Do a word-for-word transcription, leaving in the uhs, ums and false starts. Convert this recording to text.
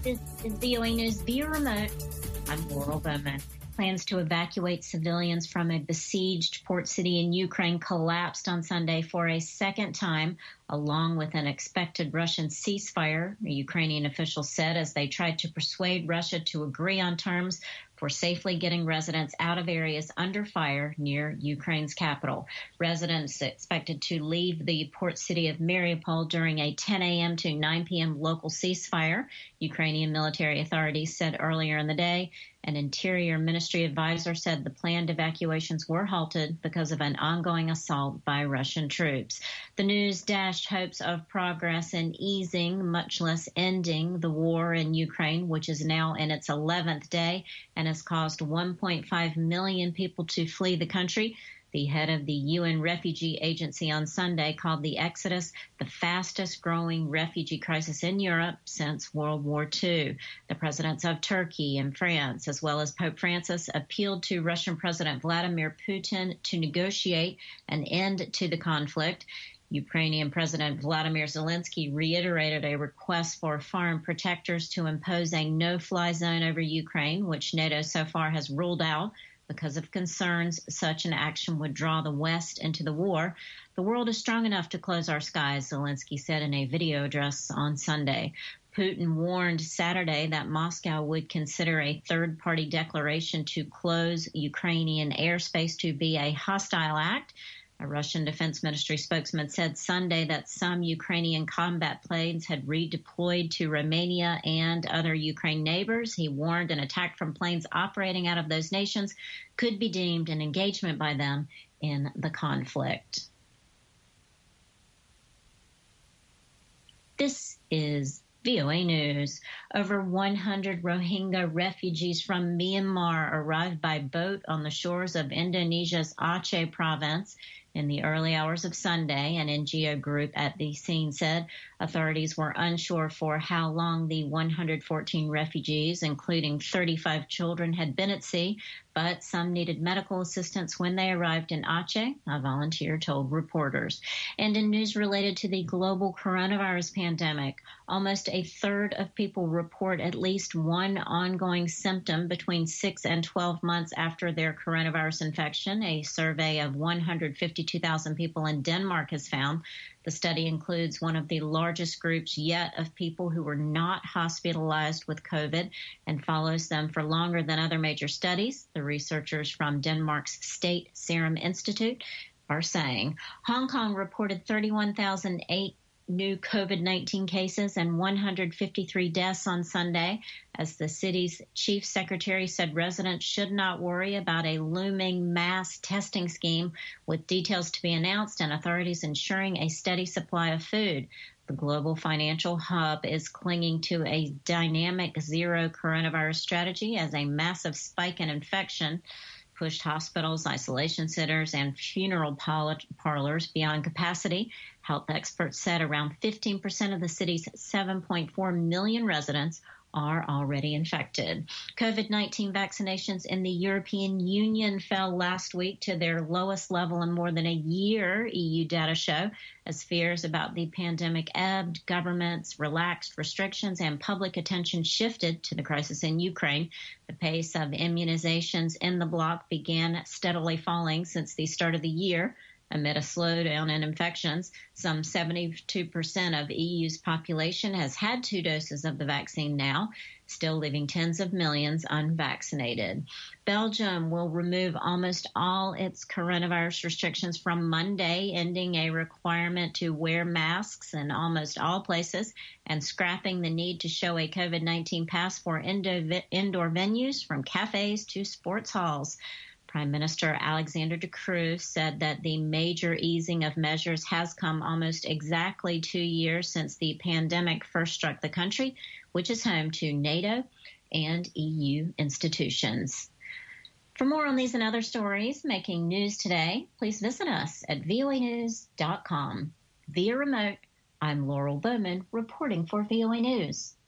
This is V O A News via remote. I'm Laurel Bowman. Plans to evacuate civilians from a besieged port city in Ukraine collapsed on Sunday for a second time, along with an expected Russian ceasefire, a Ukrainian official said, as they tried to persuade Russia to agree on terms for safely getting residents out of areas under fire near Ukraine's capital. Residents expected to leave the port city of Mariupol during a ten a.m. to nine p.m. local ceasefire, Ukrainian military authorities said earlier in the day. An Interior Ministry advisor said the planned evacuations were halted because of an ongoing assault by Russian troops. The news dashed hopes of progress in easing, much less ending, the war in Ukraine, which is now in its eleventh day and has caused one point five million people to flee the country. The head of the U N Refugee Agency on Sunday called the exodus the fastest growing refugee crisis in Europe since World War Two. The presidents of Turkey and France, as well as Pope Francis, appealed to Russian President Vladimir Putin to negotiate an end to the conflict. Ukrainian President Vladimir Zelensky reiterated a request for foreign protectors to impose a no-fly zone over Ukraine, which NATO so far has ruled out because of concerns such an action would draw the West into the war. The world is strong enough to close our skies, Zelensky said in a video address on Sunday. Putin warned Saturday that Moscow would consider a third-party declaration to close Ukrainian airspace to be a hostile act. A Russian Defense Ministry spokesman said Sunday that some Ukrainian combat planes had redeployed to Romania and other Ukraine neighbors. He warned an attack from planes operating out of those nations could be deemed an engagement by them in the conflict. This is V O A News. Over one hundred Rohingya refugees from Myanmar arrived by boat on the shores of Indonesia's Aceh province in the early hours of Sunday. An N G O group at the scene said authorities were unsure for how long the one hundred fourteen refugees, including thirty-five children, had been at sea, but some needed medical assistance when they arrived in Aceh, a volunteer told reporters. And in news related to the global coronavirus pandemic, almost a third of people report at least one ongoing symptom between six and twelve months after their coronavirus infection. A survey of one hundred fifty-two thousand people in Denmark has found. The study includes one of the largest groups yet of people who were not hospitalized with COVID and follows them for longer than other major studies. The researchers from Denmark's State Serum Institute are saying Hong Kong reported thirty-one thousand eight new COVID nineteen cases and one hundred fifty-three deaths on Sunday, as the city's chief secretary said residents should not worry about a looming mass testing scheme, with details to be announced and authorities ensuring a steady supply of food. The global financial hub is clinging to a dynamic zero coronavirus strategy as a massive spike in infection pushed hospitals, isolation centers, and funeral parlors beyond capacity. Health experts said around fifteen percent of the city's seven point four million residents are already infected. COVID nineteen vaccinations in the European Union fell last week to their lowest level in more than a year, E U data show, as fears about the pandemic ebbed, governments relaxed restrictions, and public attention shifted to the crisis in Ukraine. The pace of immunizations in the bloc began steadily falling since the start of the year. Amid a slowdown in infections, some seventy-two percent of E U's population has had two doses of the vaccine now, still leaving tens of millions unvaccinated. Belgium will remove almost all its coronavirus restrictions from Monday, ending a requirement to wear masks in almost all places and scrapping the need to show a COVID nineteen pass for indoor venues from cafes to sports halls. Prime Minister Alexander De Croo said that the major easing of measures has come almost exactly two years since the pandemic first struck the country, which is home to NATO and E U institutions. For more on these and other stories making news today, please visit us at V O A news dot com. Via remote, I'm Laurel Bowman reporting for V O A News.